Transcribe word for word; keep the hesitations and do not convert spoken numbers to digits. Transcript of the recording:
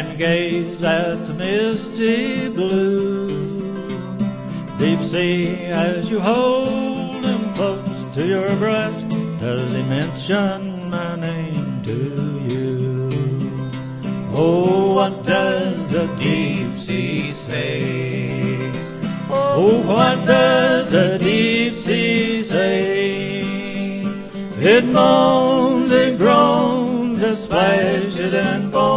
and gaze at the misty blue. Deep sea, as you hold him close to your breast, does he mention my name to you? Oh, what does the deep sea say? Oh, what does the deep sea say? It moans, it groans, it splashes and foams.